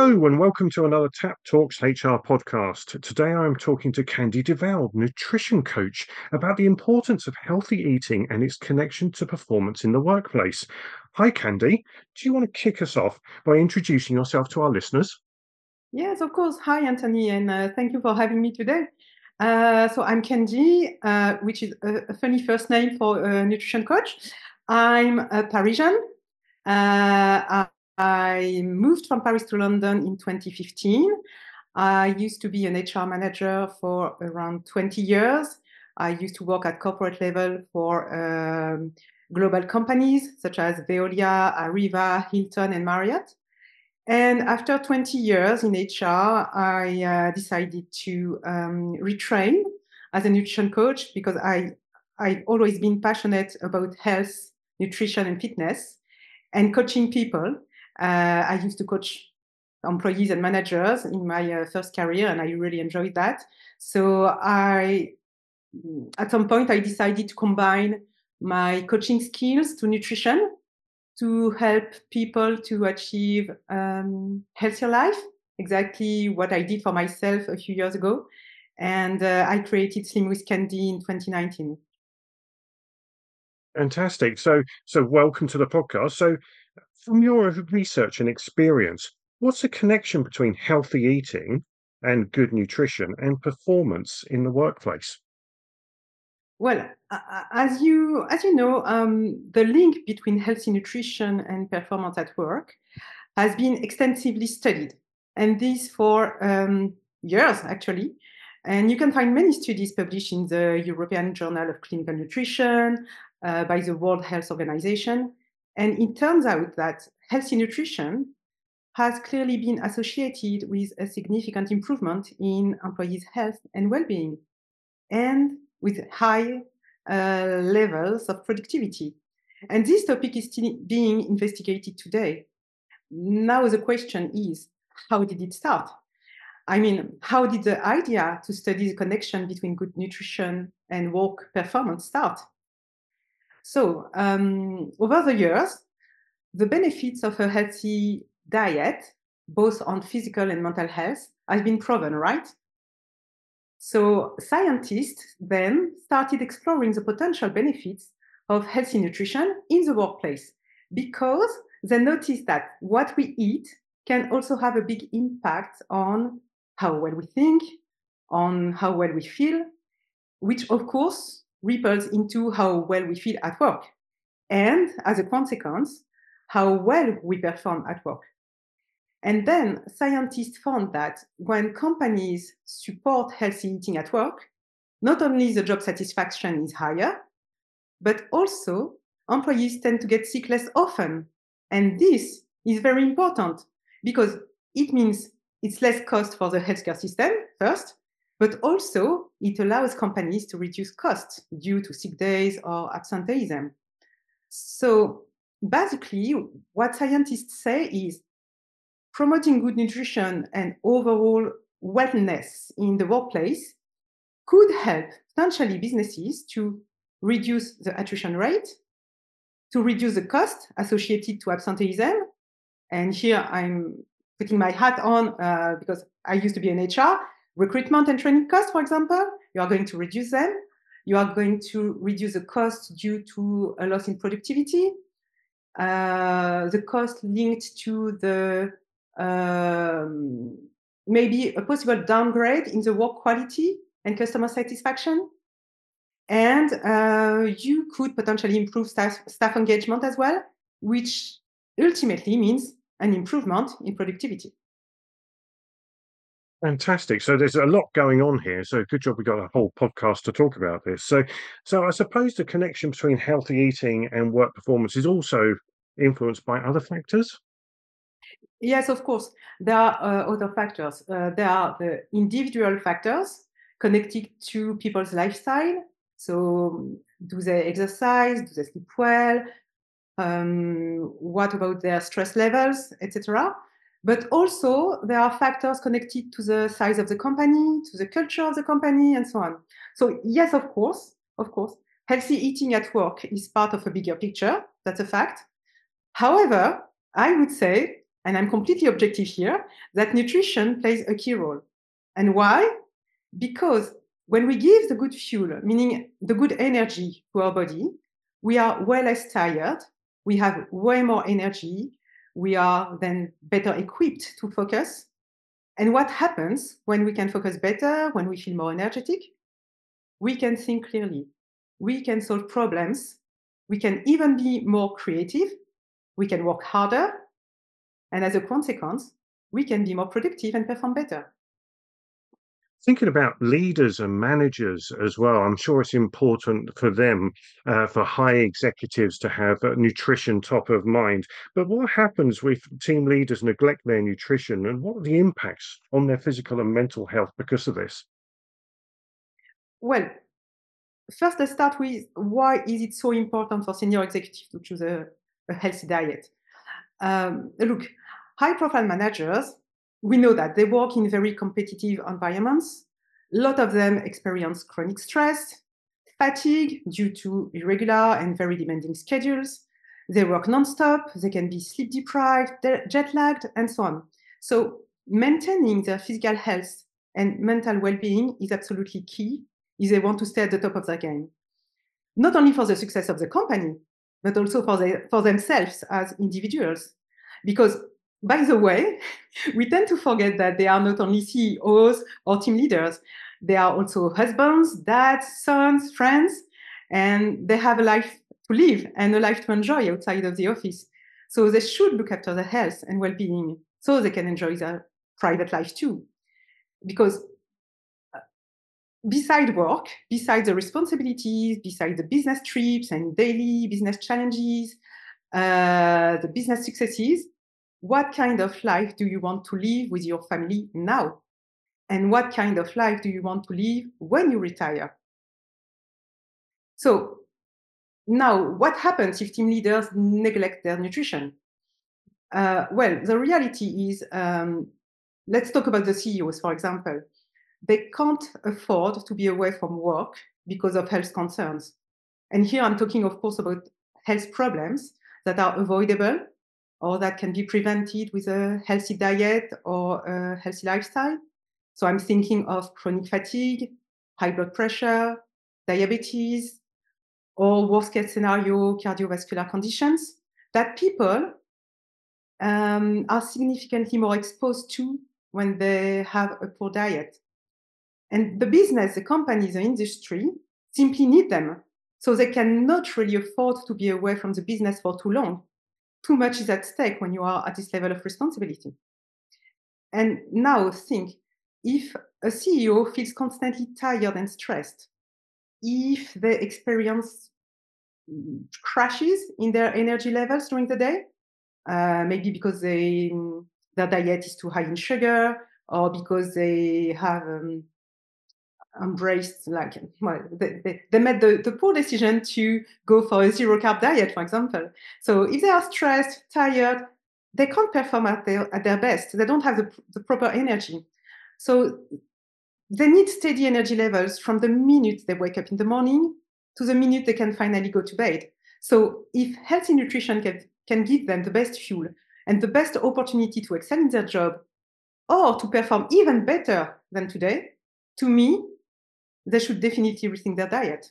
Hello and welcome to another Tap Talks HR podcast. Today I'm talking to Candy Deval, nutrition coach, about the importance of healthy eating and its connection to performance in the workplace. Hi Candy, do you want to kick us off by introducing yourself to our listeners? Yes, of course. Hi, Anthony, and thank you for having me today. So I'm Candy, which is a funny first name for a nutrition coach. I'm a Parisian. I moved from Paris to London in 2015. I used to be an HR manager for around 20 years. I used to work at corporate level for global companies such as Veolia, Arriva, Hilton, and Marriott. And after 20 years in HR, I decided to retrain as a nutrition coach because I've always been passionate about health, nutrition, and fitness and coaching people. I used to coach employees and managers in my first career, and I really enjoyed that. So at some point, I decided to combine my coaching skills to nutrition to help people to achieve healthier life, exactly what I did for myself a few years ago. And I created Slim with Candy in 2019. Fantastic. So welcome to the podcast. So from your research and experience, what's the connection between healthy eating and good nutrition and performance in the workplace? Well, as you know, the link between healthy nutrition and performance at work has been extensively studied, and this for years actually. And you can find many studies published in the European Journal of Clinical Nutrition by the World Health Organization. And it turns out that healthy nutrition has clearly been associated with a significant improvement in employees' health and well-being, and with high levels of productivity. And this topic is still being investigated today. Now the question is, how did it start? I mean, how did the idea to study the connection between good nutrition and work performance start? So over the years, the benefits of a healthy diet, both on physical and mental health, have been proven, right? So scientists then started exploring the potential benefits of healthy nutrition in the workplace because they noticed that what we eat can also have a big impact on how well we think, on how well we feel, which of course ripples into how well we feel at work. And as a consequence, how well we perform at work. And then scientists found that when companies support healthy eating at work, not only the job satisfaction is higher, but also employees tend to get sick less often. And this is very important because it means it's less cost for the healthcare system first, but also it allows companies to reduce costs due to sick days or absenteeism. So basically, what scientists say is promoting good nutrition and overall wellness in the workplace could help potentially businesses to reduce the attrition rate, to reduce the cost associated to absenteeism. And here I'm putting my hat on because I used to be an HR. Recruitment and training costs, for example, you are going to reduce them. You are going to reduce the cost due to a loss in productivity, the cost linked to the maybe a possible downgrade in the work quality and customer satisfaction. And you could potentially improve staff engagement as well, which ultimately means an improvement in productivity. Fantastic. So there's a lot going on here. So good job we got a whole podcast to talk about this. So I suppose the connection between healthy eating and work performance is also influenced by other factors. Yes, of course. There are other factors. There are the individual factors connected to people's lifestyle. So do they exercise? Do they sleep well? What about their stress levels, etc.? But also there are factors connected to the size of the company, to the culture of the company, and so on. So yes, of course, healthy eating at work is part of a bigger picture. That's a fact. However, I would say and I'm completely objective here, that nutrition plays a key role. And why? Because when we give the good fuel, meaning the good energy to our body, we are way less tired, we have way more energy, we are then better equipped to focus. And what happens when we can focus better, when we feel more energetic? We can think clearly, we can solve problems, we can even be more creative, we can work harder, and as a consequence, we can be more productive and perform better. Thinking about leaders and managers as well, I'm sure it's important for them, for high executives to have nutrition top of mind. But what happens if team leaders neglect their nutrition, and what are the impacts on their physical and mental health because of this? Well, first, let's start with why is it so important for senior executives to choose a healthy diet? Look, high-profile managers, we know that they work in very competitive environments. A lot of them experience chronic stress, fatigue due to irregular and very demanding schedules. They work non-stop, they can be sleep deprived, jet lagged, and so on. So maintaining their physical health and mental well-being is absolutely key if they want to stay at the top of their game. Not only for the success of the company, but also for themselves as individuals. Because, by the way, we tend to forget that they are not only CEOs or team leaders, they are also husbands, dads, sons, friends, and they have a life to live and a life to enjoy outside of the office. So they should look after their health and well-being so they can enjoy their private life too. Because beside work, beside the responsibilities, beside the business trips and daily business challenges, the business successes, what kind of life do you want to live with your family now? And what kind of life do you want to live when you retire? So now, what happens if team leaders neglect their nutrition? Well, the reality is, let's talk about the CEOs, for example. They can't afford to be away from work because of health concerns. And here I'm talking, of course, about health problems that are avoidable or that can be prevented with a healthy diet or a healthy lifestyle. So I'm thinking of chronic fatigue, high blood pressure, diabetes, or worst case scenario, cardiovascular conditions that people are significantly more exposed to when they have a poor diet. And the business, the companies, the industry simply need them. So they cannot really afford to be away from the business for too long. Too much is at stake when you are at this level of responsibility. And now think, if a CEO feels constantly tired and stressed, if they experience crashes in their energy levels during the day, maybe because their diet is too high in sugar, or because they have embraced, like, well, they made the poor decision to go for a zero carb diet, for example. So if they are stressed, tired, they can't perform at their best. They don't have the proper energy. So they need steady energy levels from the minute they wake up in the morning to the minute they can finally go to bed. So if healthy nutrition can give them the best fuel and the best opportunity to excel in their job or to perform even better than today, to me, they should definitely rethink their diet.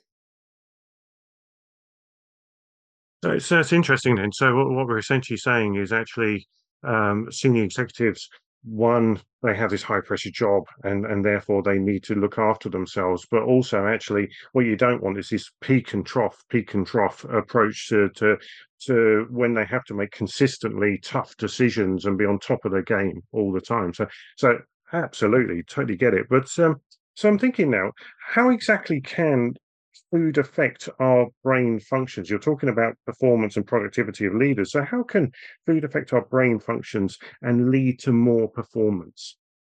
So it's interesting then. So what we're essentially saying is actually senior executives, one, they have this high pressure job and therefore they need to look after themselves. But also actually what you don't want is this peak and trough approach to when they have to make consistently tough decisions and be on top of their game all the time. So absolutely, totally get it. But so I'm thinking now, how exactly can food affect our brain functions? You're talking about performance and productivity of leaders. So how can food affect our brain functions and lead to more performance?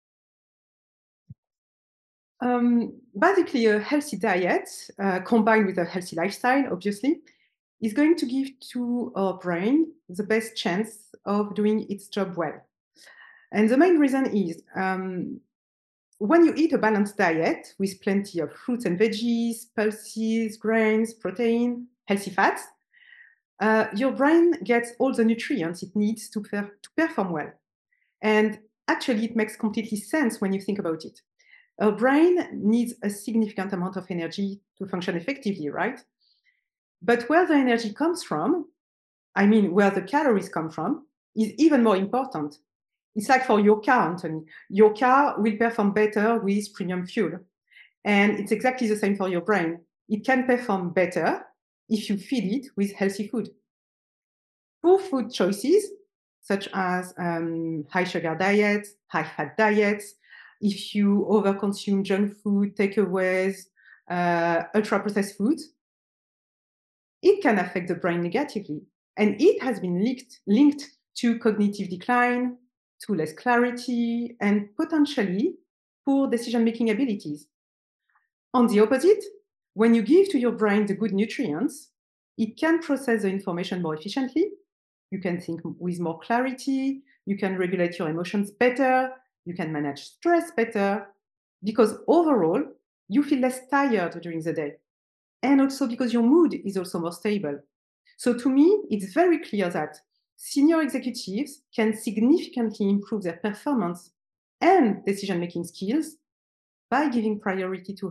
Basically, a healthy diet combined with a healthy lifestyle, obviously, is going to give to our brain the best chance of doing its job well. And the main reason is when you eat a balanced diet with plenty of fruits and veggies, pulses, grains, protein, healthy fats, your brain gets all the nutrients it needs to perform well. And actually, it makes completely sense when you think about it. Our brain needs a significant amount of energy to function effectively, right? But where the energy comes from, I mean, where the calories come from, is even more important. It's like for your car, Anthony. Your car will perform better with premium fuel. And it's exactly the same for your brain. It can perform better if you feed it with healthy food. Poor food choices, such as high sugar diets, high fat diets, if you overconsume junk food, takeaways, ultra processed foods, it can affect the brain negatively. And it has been linked to cognitive decline, to less clarity, and potentially poor decision-making abilities. On the opposite, when you give to your brain the good nutrients, it can process the information more efficiently. You can think with more clarity. You can regulate your emotions better. You can manage stress better, because overall, you feel less tired during the day. And also because your mood is also more stable. So to me, it's very clear that senior executives can significantly improve their performance and decision-making skills by giving priority to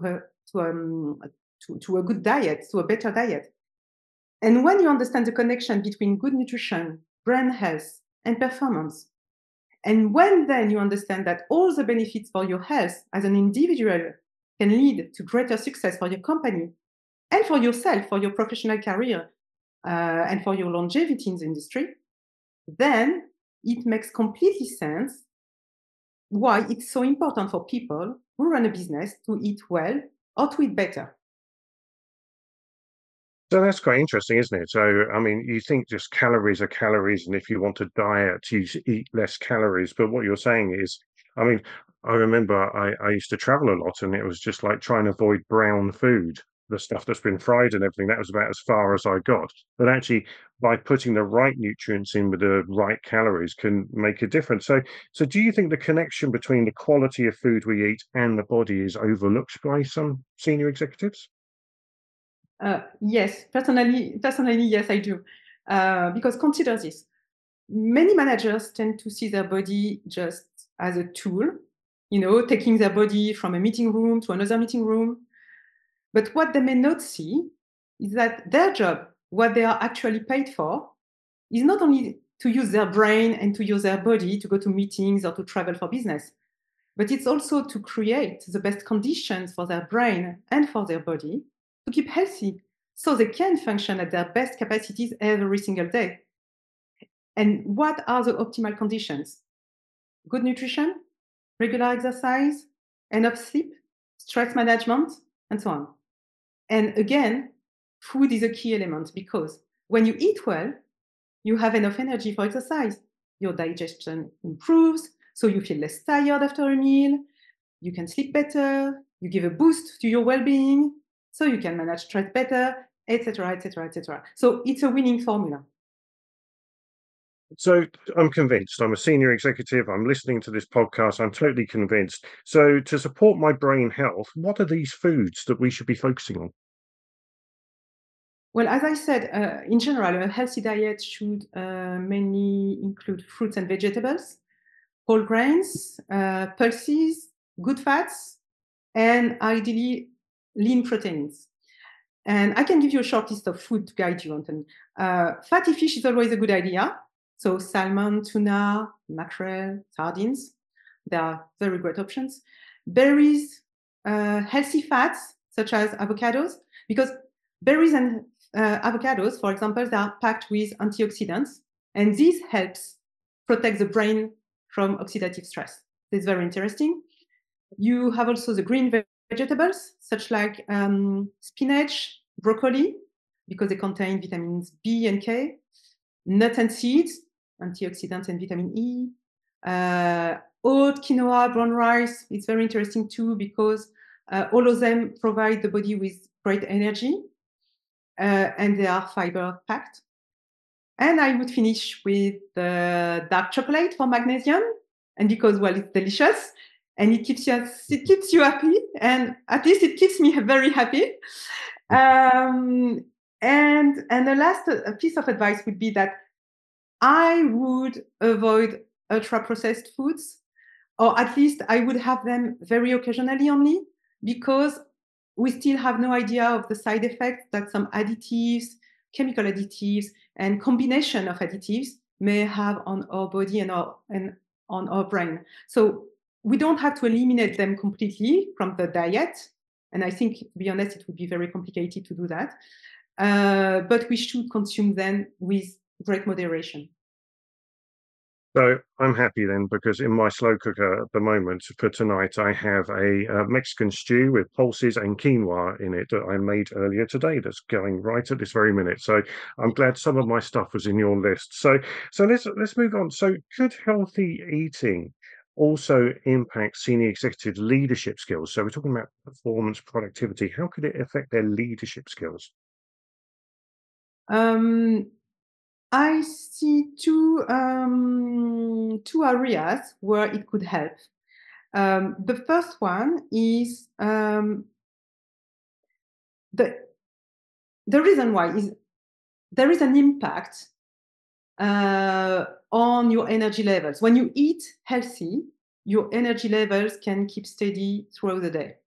a good diet, to a better diet. And when you understand the connection between good nutrition, brain health, and performance, and when then you understand that all the benefits for your health as an individual can lead to greater success for your company and for yourself, for your professional career, and for your longevity in the industry, then it makes completely sense why it's so important for people who run a business to eat well or to eat better. So that's quite interesting, isn't it? So, I mean, you think just calories are calories, and if you want to diet, you eat less calories. But what you're saying is, I mean, I remember I used to travel a lot, and it was just like trying to avoid brown food, the stuff that's been fried and everything. That was about as far as I got. But actually, by putting the right nutrients in with the right calories can make a difference. So do you think the connection between the quality of food we eat and the body is overlooked by some senior executives? Yes, personally, yes, I do. Because consider this. Many managers tend to see their body just as a tool, taking their body from a meeting room to another meeting room. But what they may not see is that their job, what they are actually paid for, is not only to use their brain and to use their body to go to meetings or to travel for business, but it's also to create the best conditions for their brain and for their body to keep healthy so they can function at their best capacities every single day. And what are the optimal conditions? Good nutrition, regular exercise, enough sleep, stress management, and so on. And again, food is a key element because when you eat well, you have enough energy for exercise. Your digestion improves, so you feel less tired after a meal. You can sleep better. You give a boost to your well-being, so you can manage stress better, etc., etc., etc. So it's a winning formula. So I'm convinced. I'm a senior executive. I'm listening to this podcast. I'm totally convinced. So to support my brain health, what are these foods that we should be focusing on? Well, as I said, in general, a healthy diet should mainly include fruits and vegetables, whole grains, pulses, good fats, and ideally lean proteins. And I can give you a short list of food to guide you, Anthony. Fatty fish is always a good idea. So salmon, tuna, mackerel, sardines, they are very great options. Berries, healthy fats, such as avocados, because berries and avocados, for example, they are packed with antioxidants, and this helps protect the brain from oxidative stress. This is very interesting. You have also the green vegetables, such like spinach, broccoli, because they contain vitamins B and K, nuts and seeds, antioxidants and vitamin E, oat, quinoa, brown rice. It's very interesting too, because all of them provide the body with great energy, and they are fiber packed. And I would finish with the dark chocolate for magnesium, and because, well, it's delicious and it keeps you happy, and at least it keeps me very happy. And the last piece of advice would be that I would avoid ultra-processed foods, or at least I would have them very occasionally only, because we still have no idea of the side effects that some additives, chemical additives, and combination of additives may have on our body and on our brain. So we don't have to eliminate them completely from the diet. And I think, to be honest, it would be very complicated to do that. But we should consume them with great moderation. So I'm happy then, because in my slow cooker at the moment for tonight, I have a Mexican stew with pulses and quinoa in it that I made earlier today. That's going right at this very minute. So I'm glad some of my stuff was in your list. So let's move on. So could healthy eating also impact senior executive leadership skills? So we're talking about performance, productivity. How could it affect their leadership skills? Um, I see two areas where it could help. The first one is the reason why is there is an impact on your energy levels. When you eat healthy, your energy levels can keep steady throughout the day.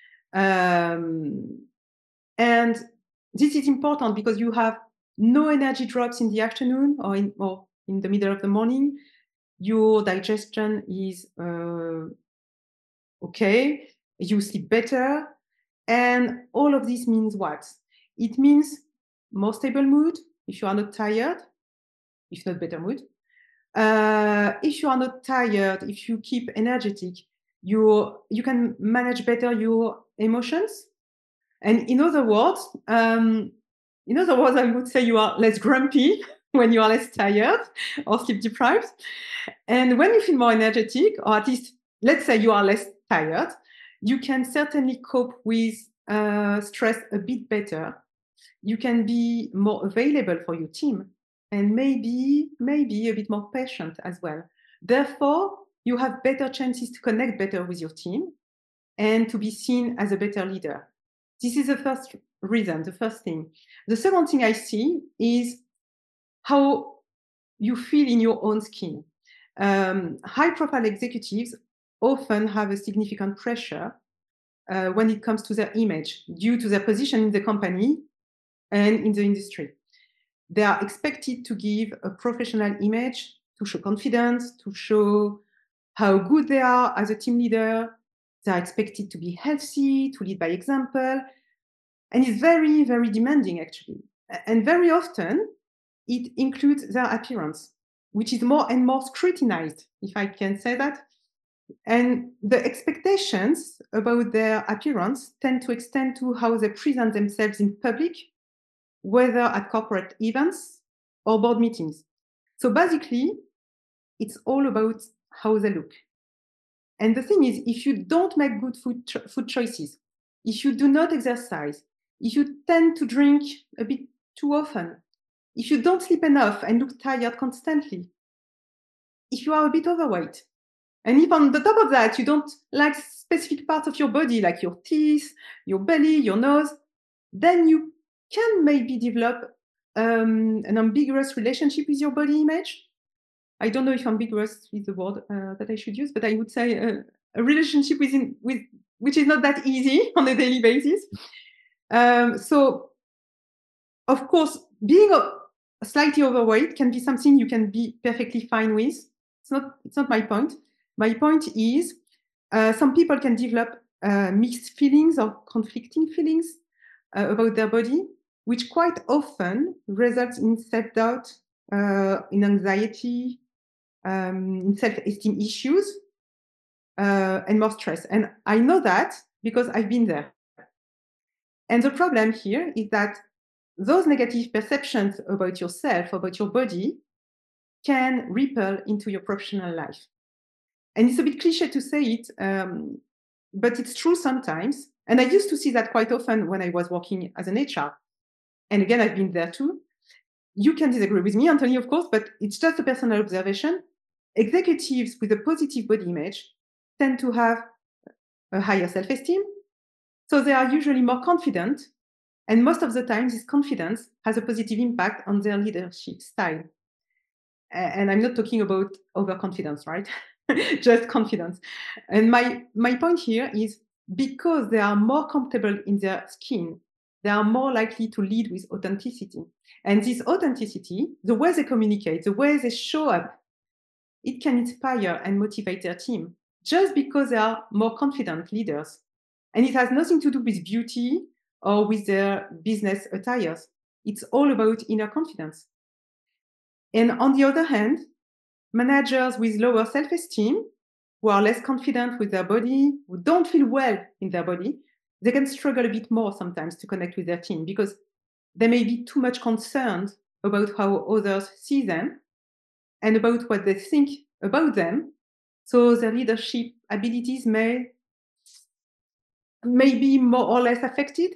And this is important because you have no energy drops in the afternoon or in the middle of the morning. Your digestion is okay, you sleep better. And all of this means what? It means more stable mood if you are not tired, if not better mood. If you are not tired, if you keep energetic, you can manage better your emotions. And in other words, I would say you are less grumpy when you are less tired or sleep deprived. And when you feel more energetic, or at least let's say you are less tired, you can certainly cope with stress a bit better. You can be more available for your team and maybe a bit more patient as well. Therefore, you have better chances to connect better with your team and to be seen as a better leader. This is the first reason, the first thing. The second thing I see is how you feel in your own skin. High-profile executives often have a significant pressure when it comes to their image due to their position in the company and in the industry. They are expected to give a professional image, to show confidence, to show how good they are as a team leader. They are expected to be healthy, to lead by example. And it's very, very demanding, actually. And very often, it includes their appearance, which is more and more scrutinized, if I can say that. And the expectations about their appearance tend to extend to how they present themselves in public, whether at corporate events or board meetings. So basically, it's all about how they look. And the thing is, if you don't make good food choices, if you do not exercise, if you tend to drink a bit too often, if you don't sleep enough and look tired constantly, if you are a bit overweight, and if on the top of that you don't like specific parts of your body, like your teeth, your belly, your nose, then you can maybe develop an ambiguous relationship with your body image. I don't know if ambiguous is the word that I should use, but I would say a relationship with which is not that easy on a daily basis. So, of course, being slightly overweight can be something you can be perfectly fine with. It's not my point. My point is some people can develop mixed feelings or conflicting feelings about their body, which quite often results in self-doubt, in anxiety, in self-esteem issues, and more stress. And I know that because I've been there. And the problem here is that those negative perceptions about yourself, about your body, can ripple into your professional life. And it's a bit cliche to say it, but it's true sometimes. And I used to see that quite often when I was working as an HR. And again, I've been there too. You can disagree with me, Anthony, of course, but it's just a personal observation. Executives with a positive body image tend to have a higher self-esteem. So they are usually more confident And most of the time, this confidence has a positive impact on their leadership style. And I'm not talking about overconfidence, right? Just confidence. And my point here is because they are more comfortable in their skin, they are more likely to lead with authenticity. And this authenticity, the way they communicate, the way they show up, it can inspire and motivate their team just because they are more confident leaders. And it has nothing to do with beauty or with their business attires. It's all about inner confidence. And on the other hand, managers with lower self-esteem, who are less confident with their body, who don't feel well in their body, they can struggle a bit more sometimes to connect with their team because they may be too much concerned about how others see them and about what they think about them. So their leadership abilities may be more or less affected.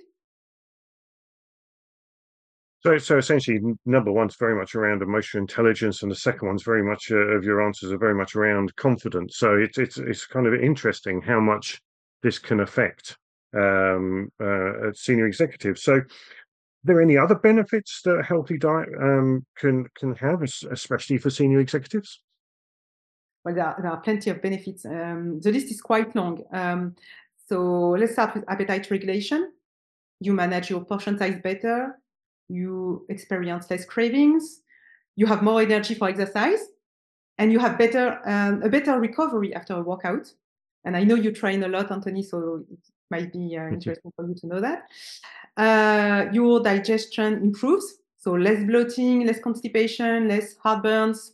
So essentially, number one's very much around emotional intelligence, and the second one's very much of your answers are very much around confidence. So it's kind of interesting how much this can affect senior executives. So, are there any other benefits that a healthy diet can have, especially for senior executives? Well, there are plenty of benefits. The list is quite long. So let's start with appetite regulation. You manage your portion size better. You experience less cravings. You have more energy for exercise, and you have a better recovery after a workout. And I know you train a lot, Anthony, so it might be interesting for you to know that. Your digestion improves, so less bloating, less constipation, less heartburns.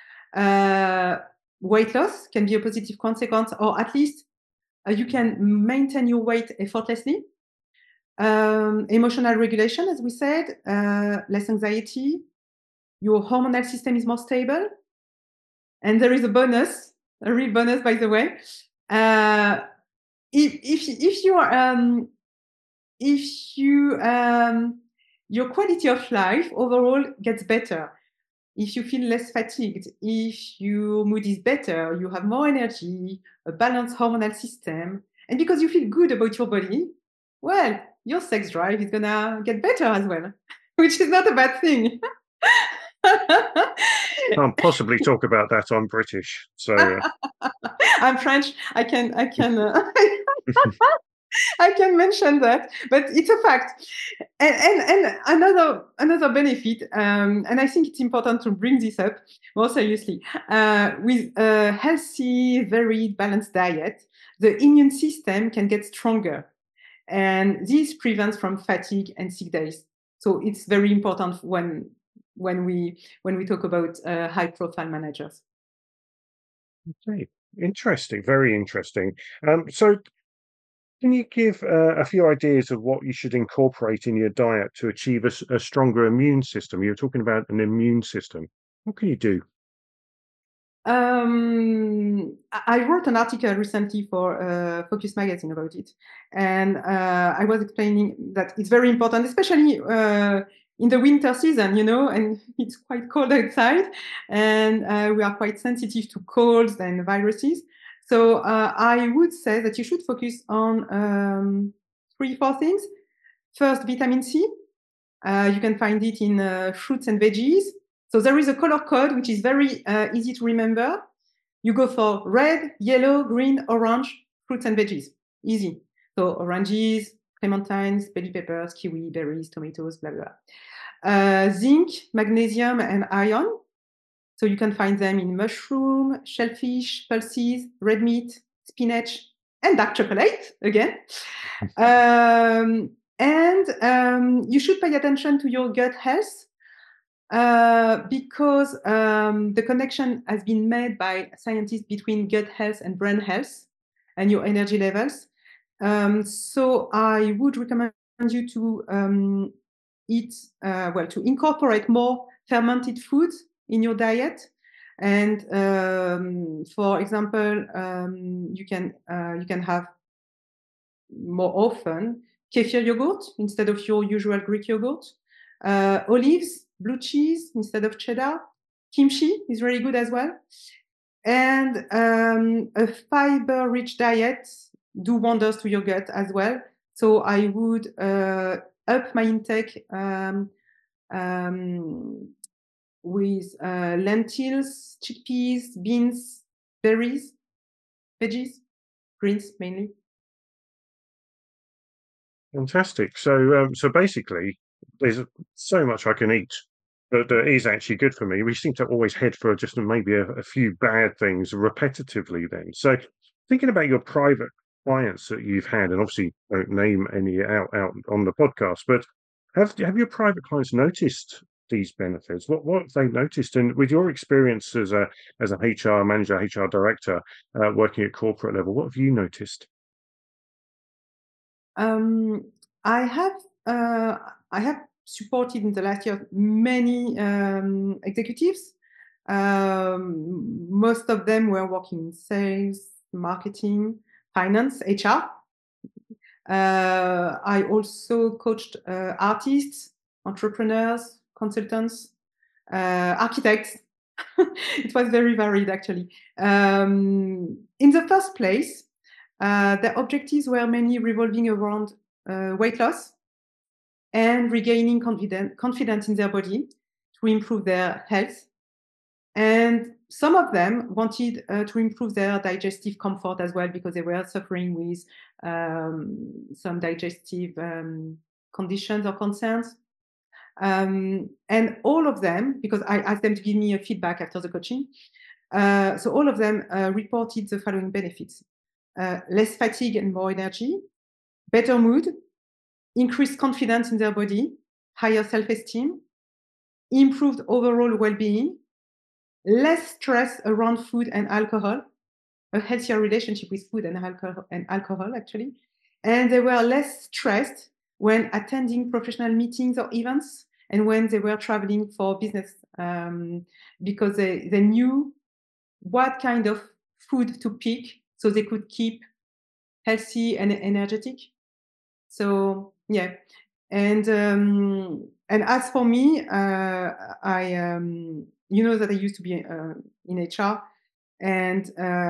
Weight loss can be a positive consequence, or at least you can maintain your weight effortlessly. Emotional regulation, as we said, less anxiety. Your hormonal system is more stable. And there is a bonus, a real bonus, by the way. Your quality of life overall gets better, if you feel less fatigued, if your mood is better, you have more energy, a balanced hormonal system, and because you feel good about your body, well, your sex drive is gonna get better as well, which is not a bad thing. Can't possibly talk about that. I'm British, so I'm French. I can I can mention that, but it's a fact. And another benefit, and I think it's important to bring this up more seriously, with a healthy, varied, balanced diet, the immune system can get stronger, and this prevents from fatigue and sick days. So it's very important when we talk about high-profile managers. okay, interesting, very interesting. So can you give a few ideas of what you should incorporate in your diet to achieve a stronger immune system? You're talking about an immune system. What can you do? I wrote an article recently for Focus Magazine about it, and I was explaining that it's very important, especially in the winter season, and it's quite cold outside, and we are quite sensitive to colds and viruses. So I would say that you should focus on 3-4 things. First, vitamin C. You can find it in fruits and veggies. So there is a color code, which is very easy to remember. You go for red, yellow, green, orange, fruits and veggies. Easy. So oranges, clementines, bell peppers, kiwi, berries, tomatoes, blah, blah. Zinc, magnesium, and iron. So you can find them in mushroom, shellfish, pulses, red meat, spinach, and dark chocolate, again. And you should pay attention to your gut health, because the connection has been made by scientists between gut health and brain health and your energy levels. So I would recommend you to to incorporate more fermented foods in your diet. And for example, you can have more often kefir yogurt instead of your usual Greek yogurt, olives, blue cheese instead of cheddar. Kimchi is really good as well. And a fiber-rich diet do wonders to your gut as well. So I would up my intake with lentils, chickpeas, beans, berries, veggies, greens mainly. Fantastic. So basically, there's so much I can eat that is actually good for me. We seem to always head for just maybe a few bad things repetitively then. So thinking about your private clients that you've had, and obviously don't name any out on the podcast, but have your private clients noticed these benefits? What have they noticed? And with your experience as an HR manager, HR director, working at corporate level, what have you noticed? Um, I have uh, I have supported in the last year many executives. Most of them were working in sales, marketing, finance, HR. I also coached artists, entrepreneurs, consultants, architects. It was very varied, actually. In the first place, the objectives were mainly revolving around weight loss and regaining confidence in their body to improve their health. And some of them wanted to improve their digestive comfort as well because they were suffering with some digestive conditions or concerns. And all of them, because I asked them to give me a feedback after the coaching, so all of them reported the following benefits: less fatigue and more energy, better mood, increased confidence in their body, higher self-esteem, improved overall well-being, less stress around food and alcohol, a healthier relationship with food and alcohol actually, and they were less stressed when attending professional meetings or events and when they were traveling for business because they knew what kind of food to pick so they could keep healthy and energetic. So yeah, and as for me, I you know that I used to be in HR, and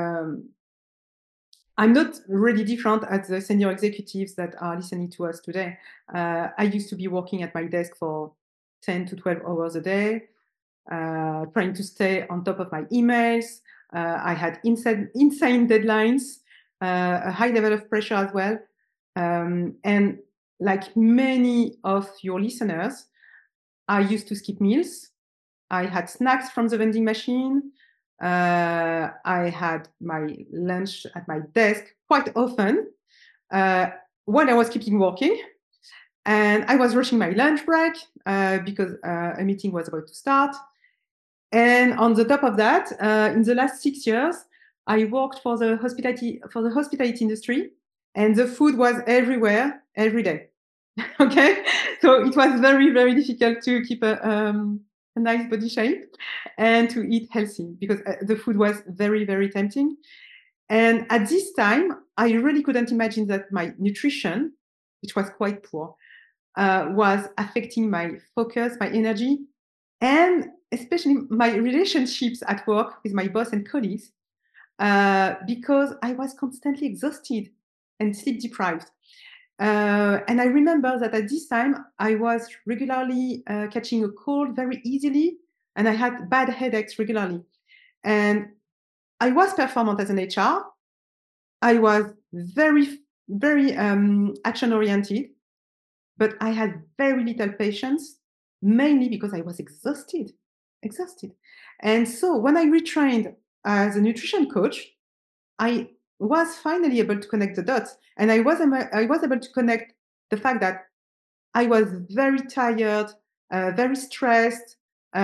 I'm not really different as the senior executives that are listening to us today. I used to be working at my desk for 10 to 12 hours a day, trying to stay on top of my emails. I had insane deadlines, a high level of pressure as well. And like many of your listeners, I used to skip meals. I had snacks from the vending machine. I had my lunch at my desk quite often when I was keeping working. And I was rushing my lunch break because a meeting was about to start. And on the top of that, in the last 6 years, I worked for the hospitality industry, and the food was everywhere, every day. Okay, so it was very, very difficult to keep a nice body shape and to eat healthy because the food was very, very tempting. And at this time, I really couldn't imagine that my nutrition, which was quite poor, was affecting my focus, my energy, and especially my relationships at work with my boss and colleagues, because I was constantly exhausted and sleep deprived. And I remember that at this time, I was regularly catching a cold very easily, and I had bad headaches regularly. And I was performant as an HR. I was very, very action oriented, but I had very little patience, mainly because I was exhausted. And so when I retrained as a nutrition coach, I was finally able to connect the dots. And I was able to connect the fact that I was very tired, very stressed,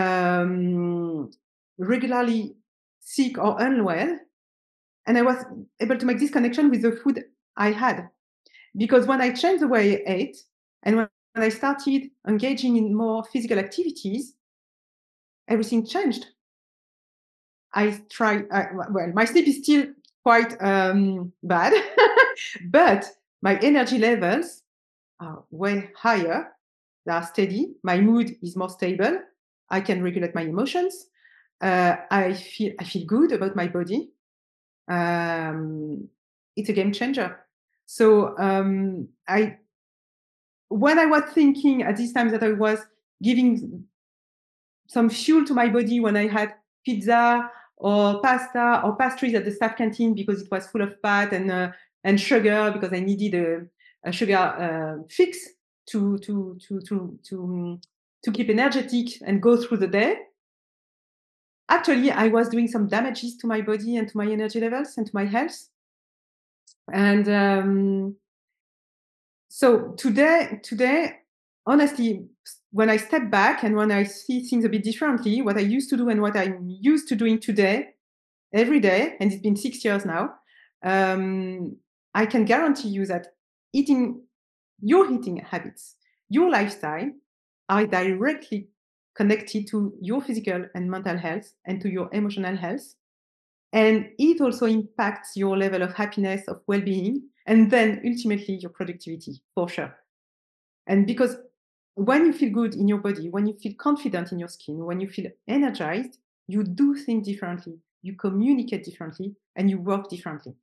regularly sick or unwell. And I was able to make this connection with the food I had. Because when I changed the way I ate, and when I started engaging in more physical activities, everything changed. Well, my sleep is still quite bad, but my energy levels are way higher. They are steady. My mood is more stable. I can regulate my emotions. I feel good about my body. It's a game changer. So I when I was thinking at this time that I was giving some fuel to my body when I had pizza or pasta or pastries at the staff canteen because it was full of fat and sugar because I needed a sugar fix to keep energetic and go through the day. Actually, I was doing some damages to my body and to my energy levels and to my health. And so today, honestly, when I step back and when I see things a bit differently, what I used to do and what I'm used to doing today, every day, and it's been 6 years now, I can guarantee you that your eating habits, your lifestyle are directly connected to your physical and mental health and to your emotional health. And it also impacts your level of happiness, of well-being, and then ultimately your productivity, for sure. And because when you feel good in your body, when you feel confident in your skin, when you feel energized, you do things differently, you communicate differently, and you work differently.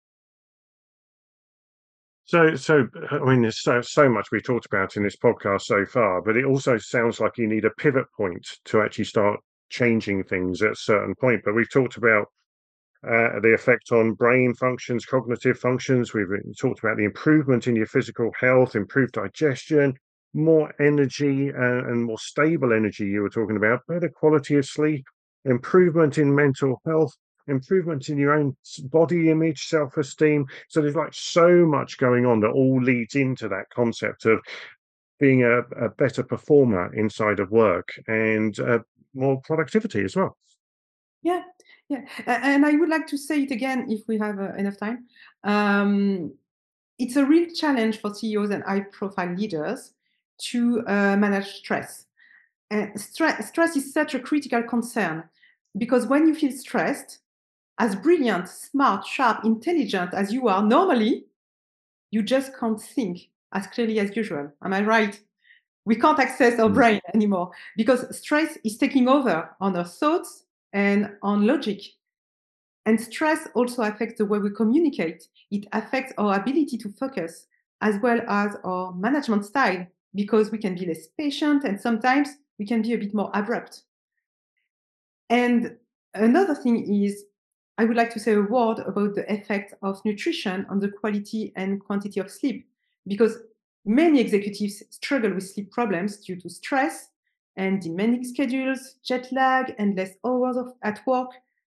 So, I mean, there's so much we've talked about in this podcast so far, but it also sounds like you need a pivot point to actually start changing things at a certain point. But we've talked about the effect on brain functions, cognitive functions. We've talked about the improvement in your physical health, improved digestion, more energy and more stable energy you were talking about, better quality of sleep, improvement in mental health, improvement in your own body image, self-esteem. So there's like so much going on that all leads into that concept of being a better performer inside of work and more productivity as well. Yeah, yeah. And I would like to say it again if we have enough time. It's a real challenge for CEOs and high-profile leaders to manage stress. And stress is such a critical concern because when you feel stressed, as brilliant, smart, sharp, intelligent as you are normally, you just can't think as clearly as usual. Am I right? We can't access our brain anymore because stress is taking over on our thoughts and on logic. And stress also affects the way we communicate. It affects our ability to focus as well as our management style because we can be less patient and sometimes we can be a bit more abrupt. And another thing is, I would like to say a word about the effect of nutrition on the quality and quantity of sleep, because many executives struggle with sleep problems due to stress and demanding schedules, jet lag, endless hours at work,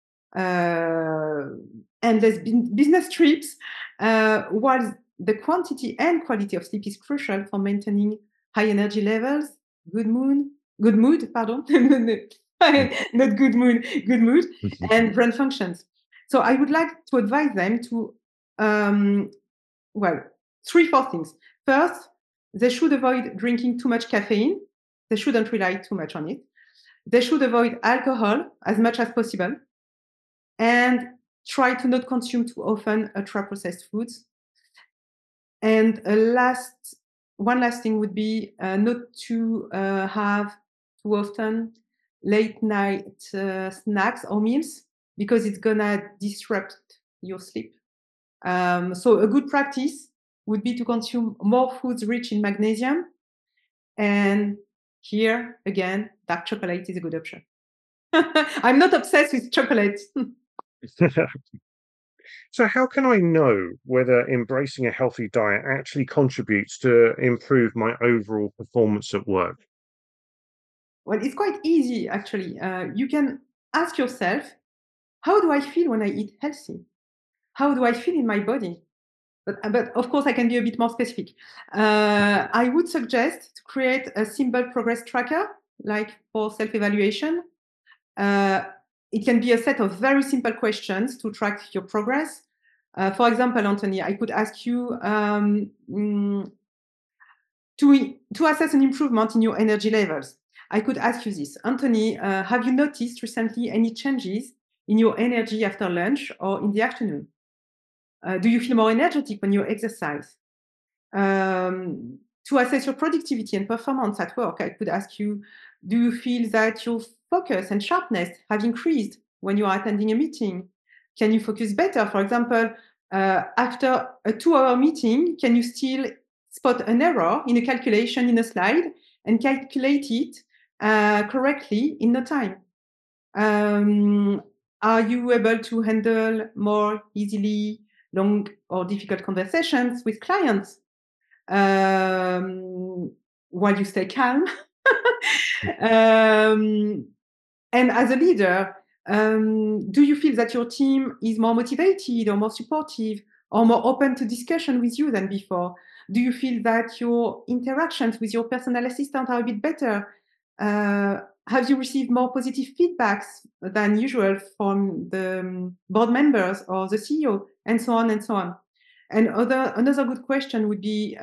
endless business trips, while the quantity and quality of sleep is crucial for maintaining high energy levels, good mood, pardon, not good mood, and brain functions. So I would like to advise them to, well, 3-4 things. First, they should avoid drinking too much caffeine. They shouldn't rely too much on it. They should avoid alcohol as much as possible and try to not consume too often ultra-processed foods. And one last thing would be not to have too often late night snacks or meals because it's gonna disrupt your sleep. So a good practice would be to consume more foods rich in magnesium. And here again, dark chocolate is a good option. I'm not obsessed with chocolate. So how can I know whether embracing a healthy diet actually contributes to improve my overall performance at work? Well, it's quite easy, actually. You can ask yourself, how do I feel when I eat healthy? How do I feel in my body? But of course, I can be a bit more specific. I would suggest to create a simple progress tracker, like for self-evaluation. It can be a set of very simple questions to track your progress. For example, Anthony, I could ask you to assess an improvement in your energy levels. I could ask you this. Anthony, have you noticed recently any changes in your energy after lunch or in the afternoon? Do you feel more energetic when you exercise? To assess your productivity and performance at work, I could ask you, do you feel that your focus and sharpness have increased when you are attending a meeting? Can you focus better? For example, after a 2-hour meeting, can you still spot an error in a calculation in a slide and calculate it correctly in no time? Are you able to handle more easily long or difficult conversations with clients while you stay calm? And as a leader, do you feel that your team is more motivated or more supportive or more open to discussion with you than before? Do you feel that your interactions with your personal assistant are a bit better? Have you received more positive feedbacks than usual from the board members or the CEO, and so on and so on? And another good question would be,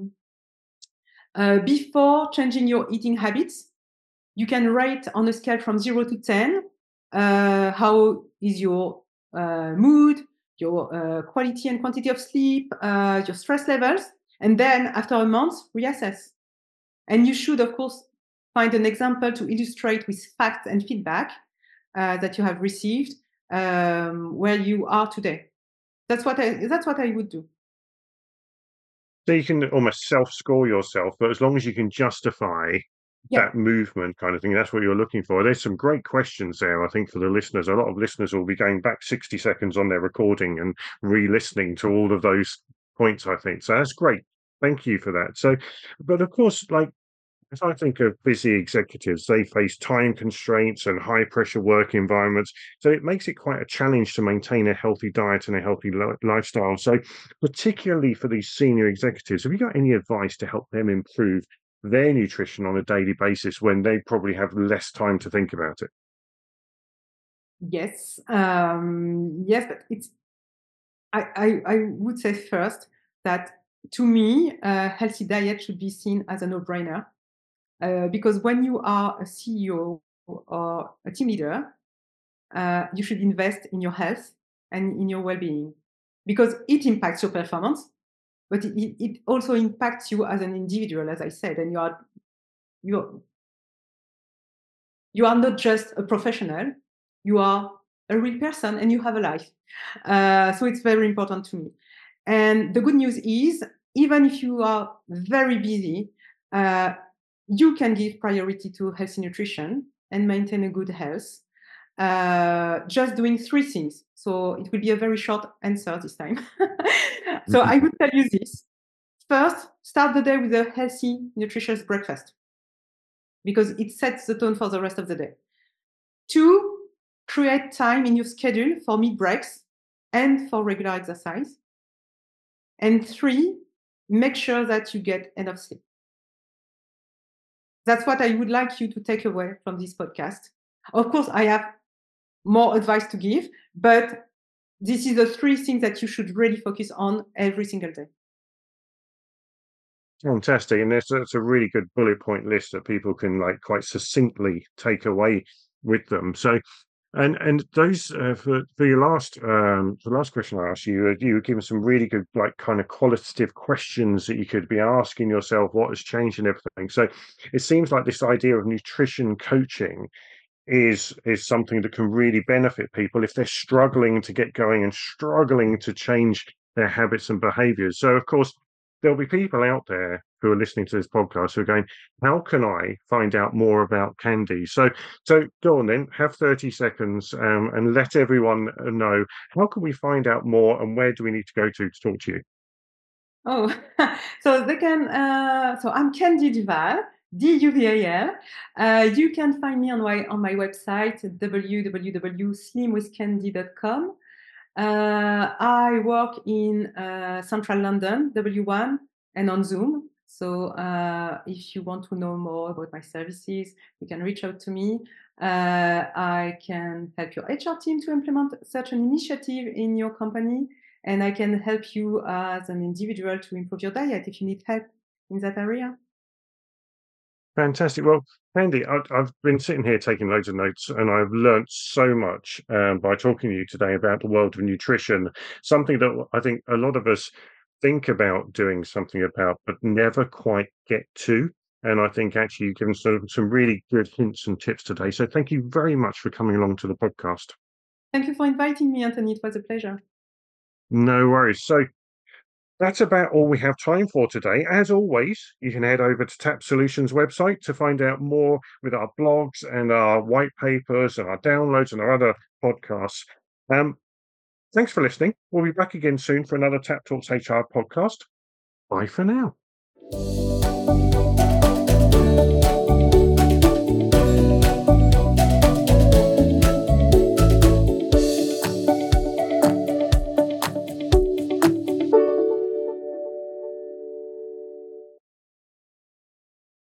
before changing your eating habits, you can rate on a scale from 0 to 10 how is your mood, your quality and quantity of sleep, your stress levels, and then after a month, reassess. And you should, of course, find an example to illustrate with facts and feedback that you have received where you are today. That's what I would do. So you can almost self-score yourself, but as long as you can justify that movement kind of thing, that's what you're looking for. There's some great questions there, I think, for the listeners. A lot of listeners will be going back 60 seconds on their recording and re-listening to all of those points, I think. So that's great. Thank you for that. So, but of course, like, as I think of busy executives, they face time constraints and high pressure work environments. So it makes it quite a challenge to maintain a healthy diet and a healthy lifestyle. So, particularly for these senior executives, have you got any advice to help them improve their nutrition on a daily basis when they probably have less time to think about it? Yes, yes, but I would say first that to me, a healthy diet should be seen as a no-brainer. Because when you are a CEO or a team leader, you should invest in your health and in your well-being because it impacts your performance, but it also impacts you as an individual, as I said, and you are not just a professional, you are a real person and you have a life. So it's very important to me. And the good news is, even if you are very busy, you can give priority to healthy nutrition and maintain a good health. Just doing 3 things. So it will be a very short answer this time. So I would tell you this. First, start the day with a healthy, nutritious breakfast because it sets the tone for the rest of the day. 2, create time in your schedule for mid breaks and for regular exercise. And 3, make sure that you get enough sleep. That's what I would like you to take away from this podcast. Of course, I have more advice to give, but this is the 3 things that you should really focus on every single day. Fantastic. And that's a really good bullet point list that people can like quite succinctly take away with them. So, and those for your last the last question I asked you, you were given some really good like kind of qualitative questions that you could be asking yourself what has changed and everything. So it seems like this idea of nutrition coaching is something that can really benefit people if they're struggling to get going and struggling to change their habits and behaviors. So of course there'll be people out there who are listening to this podcast who are going, how can I find out more about Candy? So go on then, have 30 seconds and let everyone know, how can we find out more and where do we need to go to talk to you? Oh, so they can. So I'm Candy Duval, Duval. You can find me on my website www.slimwithcandy.com. I work in central London, W1, and on Zoom. So if you want to know more about my services, you can reach out to me. I can help your HR team to implement such an initiative in your company. And I can help you as an individual to improve your diet if you need help in that area. Fantastic. Well, Andy, I've been sitting here taking loads of notes, and I've learnt so much by talking to you today about the world of nutrition. Something that I think a lot of us think about doing something about, but never quite get to. And I think actually you've given some really good hints and tips today. So thank you very much for coming along to the podcast. Thank you for inviting me, Anthony. It was a pleasure. No worries. So That's about all we have time for today. As always, you can head over to Tap Solutions website to find out more with our blogs and our white papers and our downloads and our other podcasts. Um, Thanks for listening. We'll be back again soon for another Tap Talks HR podcast. Bye for now.